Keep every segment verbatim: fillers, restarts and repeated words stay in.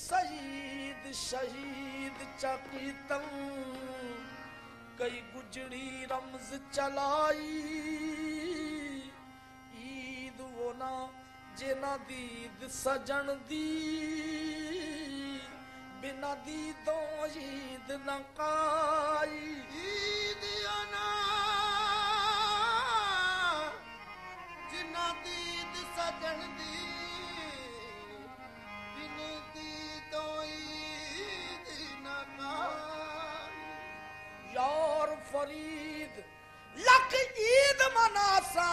शहीद शहीद चकीतम कई गुजरी रमज चलाई ईद वो ना जेना दीद सजन दी बिना दीदों ईद न काई ईद ना जिना दीद सजन दी बिना दीदों ईद न काई यार फरीद लख ईद मनासा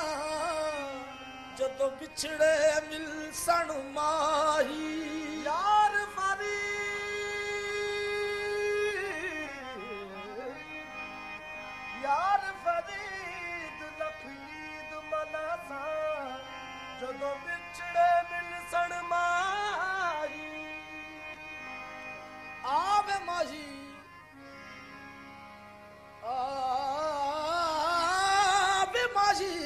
जदों बिछड़े मिल सन माही यार फरीद यार फरीद लख ईद मनासा जदों बिछड़े मिल सन माही आवे माही आवे माही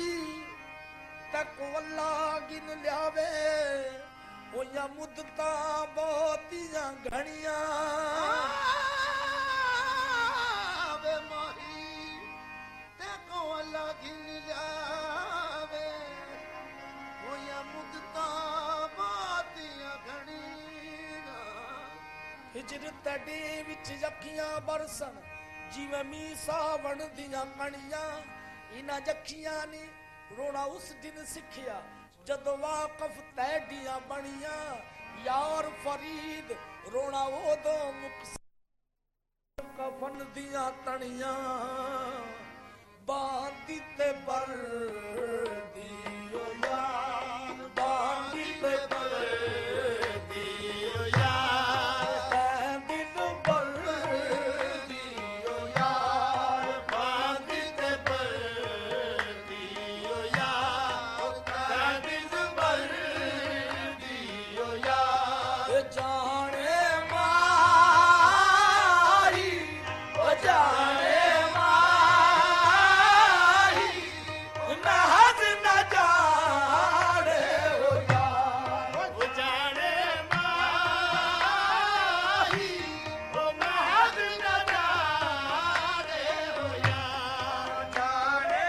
तक अल्लाह गिन लियावे होया मुद्दता बहुतियां घणियां आवे माही तक अल्लाह गिन लियावे होया मुद्दता बहुतियां घणियां हिजर तड़े विच जखियां बरसन जिवें मीं सावण दियां कणियां इन्हां जखियां ने रोना उस दिन सिखिया जदों वाकफ तैडियां बनियां यार फरीद रोना ओदों मुक कफन दियां तणियां बांदी ते पर दियो यार बांदी ते पर दियो यार दिन पर दियो यार बांदी ते पर दियो यार दिन पर दियो यार जाने माही ओ जाने माही महज न जाने ओ यार ओ जाने माही ओ महज न जाने ओ यार जाने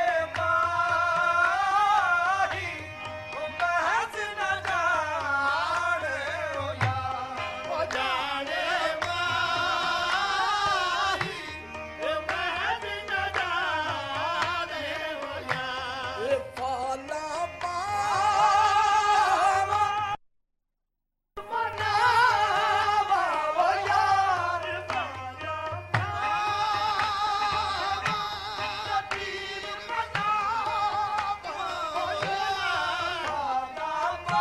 माही ओ महज न जाने ओ यार ओ जाने माही ओ महज न जाने ओ यार ए पाला पावा मनावा ओ यार पाला पावा पीर मनावा ओ यार पाला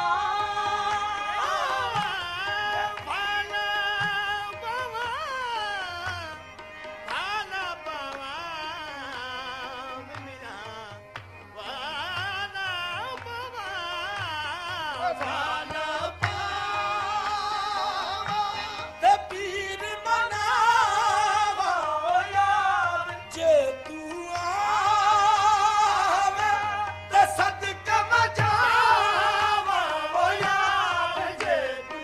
पावा भाला पावा मिया वाला पावा भाला पावा ते पीर मनावा ओ यार जे तू आवे ते सदका मचावा ओ यार जे तू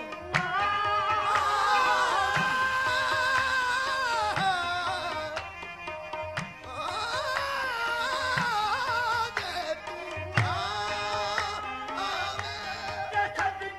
आवे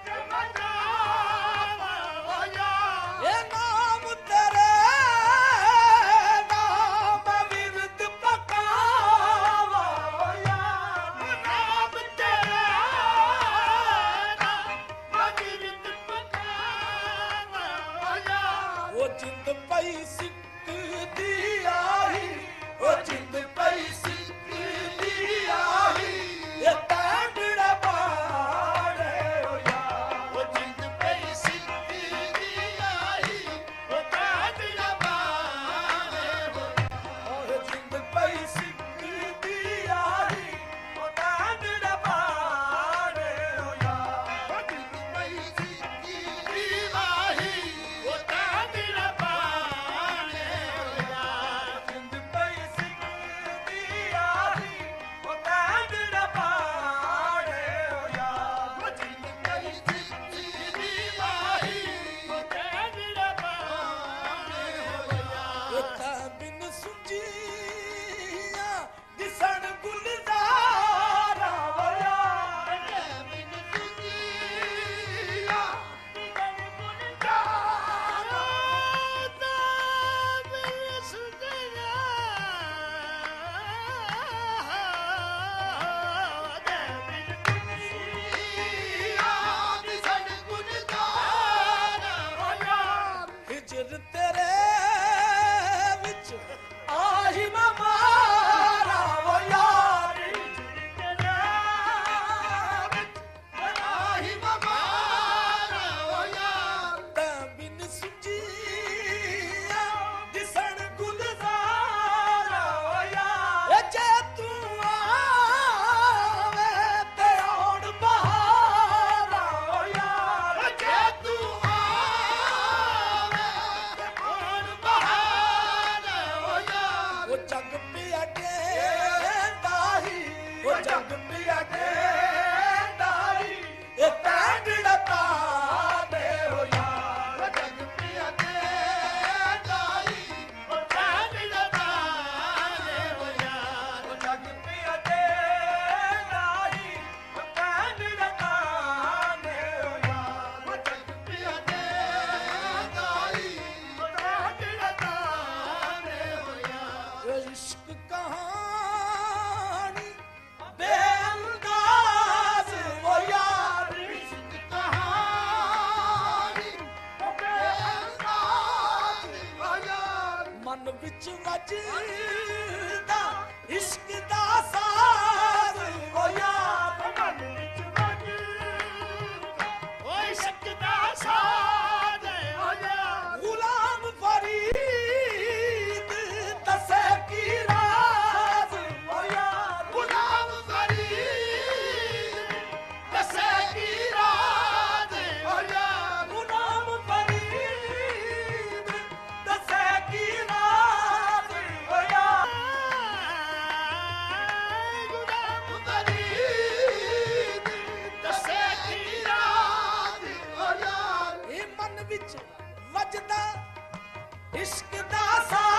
ਵਿੱਚ ਵੱਜਦਾ ਇਸ਼ਕ ਦਾ ਸਾਜ਼ ਓ ਯਾਰ ਮਨ ਵਿੱਚ ਵੱਜਦਾ ਓ ਇਸ਼ਕ ਦਾ ਸਾਜ਼ ਓ ਯਾਰ ਗੁਲਾਮ ਫਰੀਦ ਦੱਸੇ ਕੀ ਰਾਜ਼ ਓ ਯਾਰ ਗੁਲਾਮ ਫਰੀਦ ਦੱਸੇ ਕੀ ਰਾਜ਼ ਓ ਯਾਰ ਗੁਲਾਮ ਫਰੀਦ ਦੱਸੇ ਕੀ ਰਾਜ਼ ਓ ਯਾਰ ਗੁਲਾਮ ਫਰੀਦ ਦੱਸੇ ਕੀ ਰਾਜ਼ ਓ ਯਾਰ ਇਹ ਮਨ ਵਿੱਚ ਵੱਜਦਾ ਇਸ਼ਕ ਦਾ ਸਾਜ਼